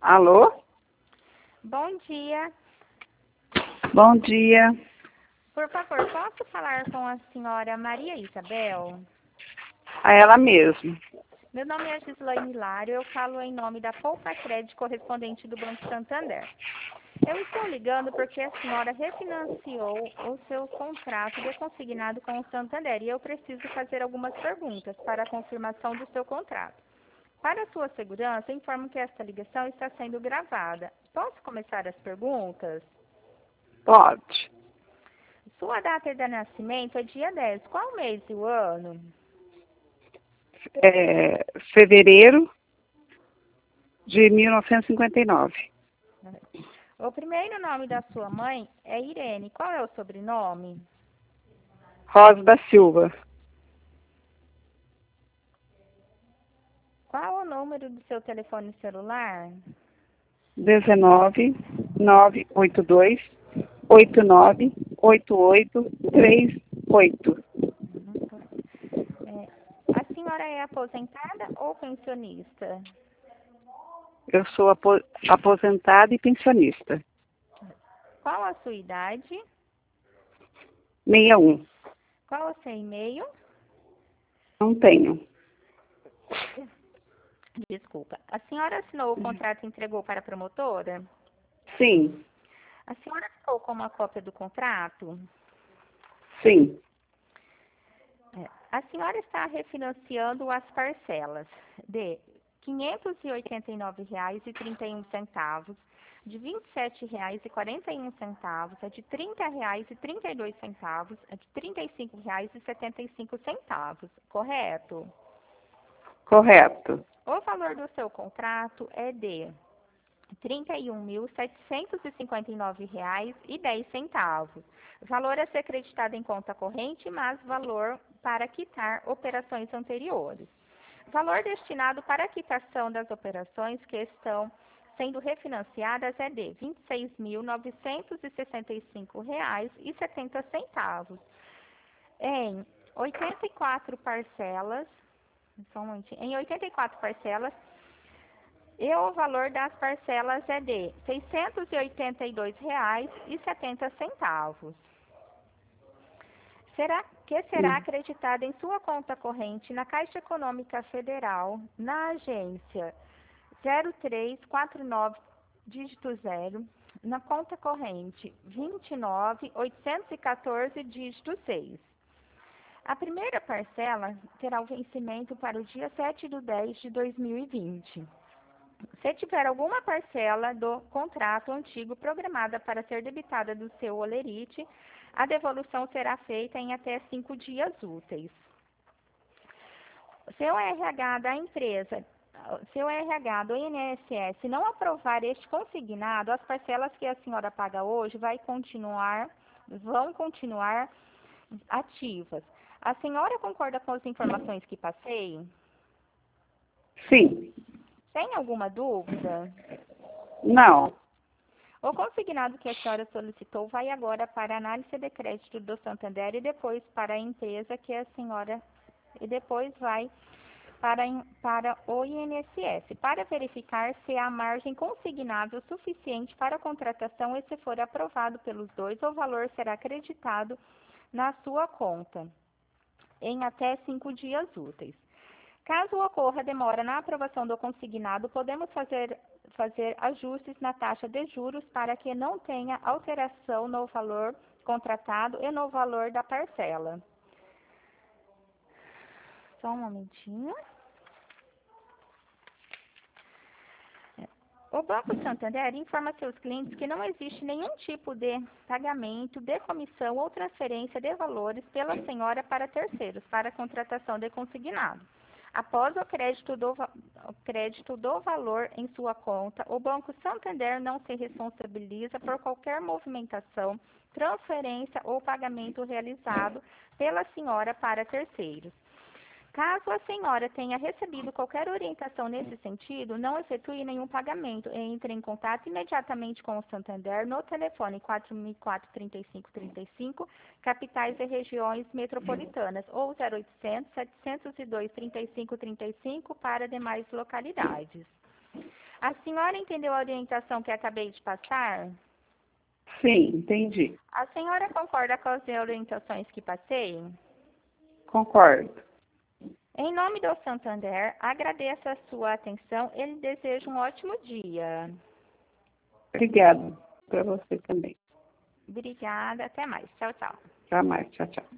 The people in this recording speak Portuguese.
Alô? Bom dia. Bom dia. Por favor, posso falar com a senhora Maria Isabel? A ela mesmo. Meu nome é Gislaine Hilário, eu falo em nome da Poupa Crédito correspondente do Banco Santander. Eu estou ligando porque a senhora refinanciou o seu contrato de consignado com o Santander e eu preciso fazer algumas perguntas para a confirmação do seu contrato. Para sua segurança, informo que esta ligação está sendo gravada. Posso começar as perguntas? Pode. Sua data de nascimento é dia 10. Qual mês e o ano? Fevereiro de 1959. O primeiro nome da sua mãe é Irene. Qual é o sobrenome? Rosa da Silva. Qual o número do seu telefone celular? 19 982 89 8838. A senhora é aposentada ou pensionista? Eu sou aposentada e pensionista. Qual a sua idade? 61. Qual o seu e-mail? Não tenho. Desculpa. A senhora assinou o contrato e entregou para a promotora? Sim. A senhora ficou com uma cópia do contrato? Sim. A senhora está refinanciando as parcelas de R$ 589,31, de R$ 27,41, a de R$ 30,32, a de R$ 35,75, correto? Correto. O valor do seu contrato é de R$ 31.759,10. Valor a ser creditado em conta corrente, mas valor para quitar operações anteriores. Valor destinado para a quitação das operações que estão sendo refinanciadas é de R$ 26.965,70 em 84 parcelas, em 84 parcelas, e o valor das parcelas é de R$ 682,70. Será acreditada em sua conta corrente na Caixa Econômica Federal, na agência 0349, dígito 0, na conta corrente 29.814, dígito 6. A primeira parcela terá o vencimento para o dia 7/10/2020. Se tiver alguma parcela do contrato antigo programada para ser debitada do seu holerite, a devolução será feita em até 5 dias úteis. Seu RH da empresa, seu RH do INSS não aprovar este consignado, as parcelas que a senhora paga hoje vão continuar ativas. A senhora concorda com as informações que passei? Sim. Tem alguma dúvida? Não. O consignado que a senhora solicitou vai agora para a análise de crédito do Santander e depois para a empresa que a senhora e depois vai para o INSS para verificar se há margem consignável suficiente para a contratação e se for aprovado pelos dois, o valor será acreditado na sua conta em até 5 dias úteis. Caso ocorra demora na aprovação do consignado, podemos fazer ajustes na taxa de juros para que não tenha alteração no valor contratado e no valor da parcela. Só um momentinho. O Banco Santander informa a seus clientes que não existe nenhum tipo de pagamento de comissão ou transferência de valores pela senhora para terceiros para a contratação de consignado. Após o crédito do valor em sua conta, o Banco Santander não se responsabiliza por qualquer movimentação, transferência ou pagamento realizado pela senhora para terceiros. Caso a senhora tenha recebido qualquer orientação nesse sentido, não efetue nenhum pagamento. Entre em contato imediatamente com o Santander no telefone 4004-3535, capitais e regiões metropolitanas, ou 0800-702-3535 para demais localidades. A senhora entendeu a orientação que acabei de passar? Sim, entendi. A senhora concorda com as orientações que passei? Concordo. Em nome do Santander, agradeço a sua atenção e lhe desejo um ótimo dia. Obrigada para você também. Obrigada, até mais. Tchau, tchau. Até mais. Tchau, tchau.